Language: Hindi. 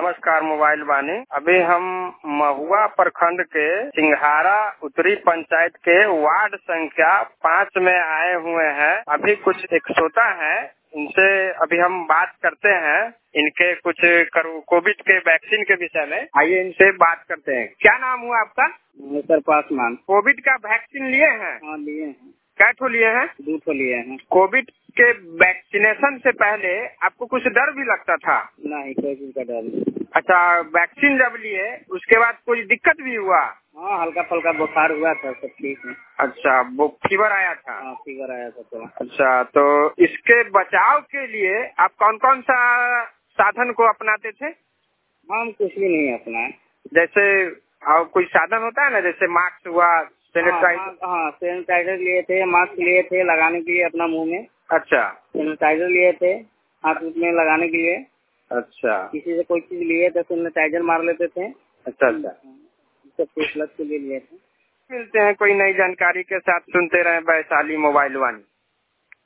नमस्कार मोबाइल वाणी। अभी हम महुआ प्रखंड के सिंघारा उत्तरी पंचायत के वार्ड संख्या 5 में आए हुए हैं। अभी कुछ एक श्रोता है, इनसे अभी हम बात करते हैं इनके कुछ कोविड के वैक्सीन के विषय में। आइए इनसे बात करते हैं। क्या नाम हुआ आपका? सर पासवान। कोविड का वैक्सीन लिए हैं? हाँ लिए हैं। क्या ठो लिए हैं? 2 ठो लिए हैं। कोविड के वैक्सीनेशन से पहले आपको कुछ डर भी लगता था? नहीं, कोई चीज का डर नहीं। अच्छा, वैक्सीन जब लिए उसके बाद कोई दिक्कत भी हुआ? हाँ, हल्का फुल्का बुखार हुआ था, सब ठीक है। अच्छा, वो फीवर आया था? हाँ, फीवर आया था थोड़ा। अच्छा, तो इसके बचाव के लिए आप कौन कौन सा साधन को अपनाते थे? हम कुछ भी नहीं अपनाए। जैसे और कोई साधन होता है ना, जैसे मास्क हुआ, सैनिटाइजर। हाँ, सैनिटाइजर लिए थे, मास्क लिए थे लगाने के लिए अपना मुंह में। अच्छा, सैनिटाइजर लिए थे हाथ में लगाने के लिए। अच्छा, किसी से कोई चीज लिए तो सैनिटाइजर मार लेते थे। अच्छा, अच्छा। सब फेस के लिए लिए थे। मिलते हैं कोई नई जानकारी के साथ, सुनते रहे वैशाली मोबाइल वाणी।